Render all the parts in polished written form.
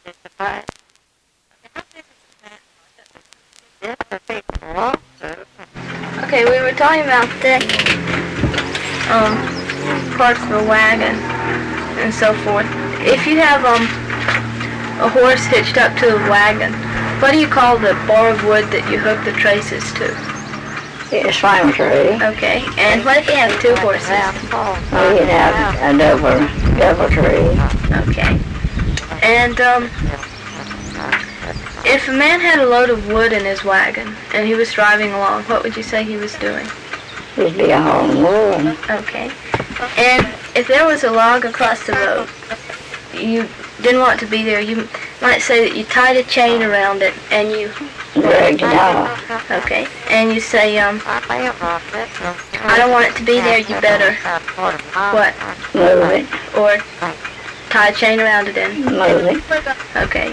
Okay, we were talking about the parts of a wagon and so forth. If you have a horse hitched up to a wagon, what do you call the bar of wood that you hook the traces to? A swing tree. Okay, and what if you have two horses? Well, you'd have a double tree. Okay, and if a man had a load of wood in his wagon and he was driving along, what would you say he was doing? He'd be a hauling wood. Okay, and if there was a log across the road, you didn't want to be there, you might say that you tied a chain around it and you Dragged it off. okay, and you say, I don't want it to be there, you better, what? Move it. Or tie a chain around it and, Move it. okay,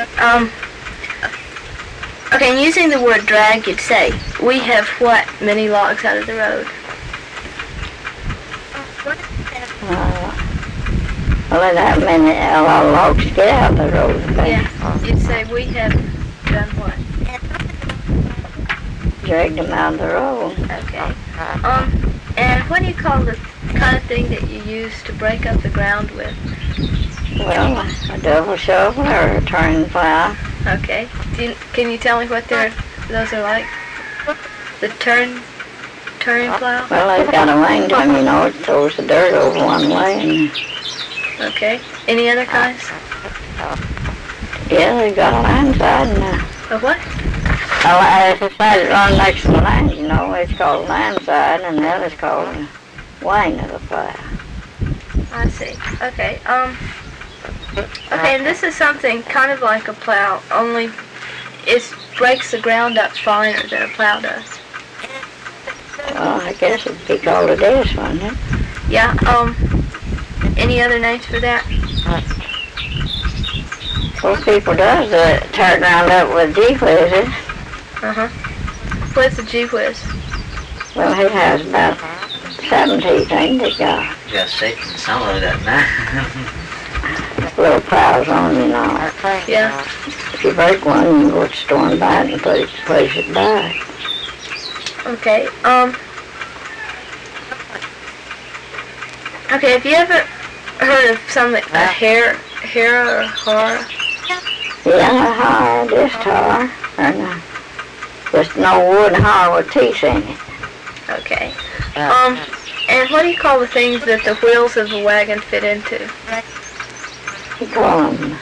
okay, and using the word drag, you'd say, we have what many logs out of the road? Well, that many, a lot of logs get out of the road. Yeah, you'd say, we have done what? Dragged them out of the road. Okay, and what do you call the kind of thing that you use to break up the ground with? Well, a double shovel or a turning plow. Okay. Can you tell me what those are like? The turning plow? Well, they've got a wing to them, you know, it throws the dirt over one way. Okay. Any other kinds? Yeah, they've got a line side and A what? it's a side that runs next to the line, you know, it's called a line side and the other's called a wing of the plow. I see. Okay. Okay, and this is something kind of like a plow, only it breaks the ground up finer than a plow does. Well, I guess it'd be called a disc, wouldn't it? Yeah, any other names for that? Well, people does tear ground up with G-whizzes. Uh-huh. What's the G-whiz? Well, it has about 7 teeth, ain't it? Got got 6 and some of it doesn't matter. little plows on, you know. Yeah. If you break one, you can go to the store and buy it and place it back. Okay, okay, have you ever heard of something, a hare or har? Yeah, just tar. And just no wood har with teeth in it. Okay. And what do you call the things that the wheels of the wagon fit into? You call them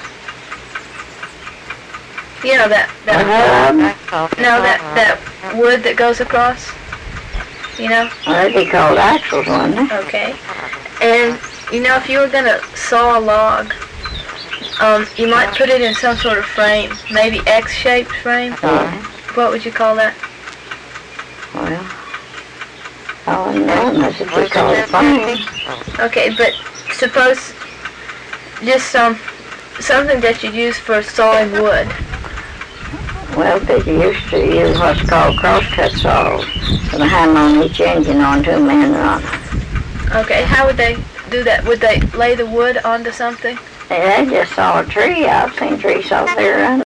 You know that wood that goes across? You know? well, they'd be called axles, wouldn't they? Okay. And, you know, if you were going to saw a log, you might put it in some sort of frame, maybe X-shaped frame. Yeah. What would you call that? Well, I wouldn't know unless it'd be called a frame. Okay, but suppose just something that you use for sawing wood. Well, they used to use what's called crosscut saws with a handle on each engine on 2 men running. Okay, how would they do that? Would they lay the wood onto something? They just saw a tree. I've seen trees out there running.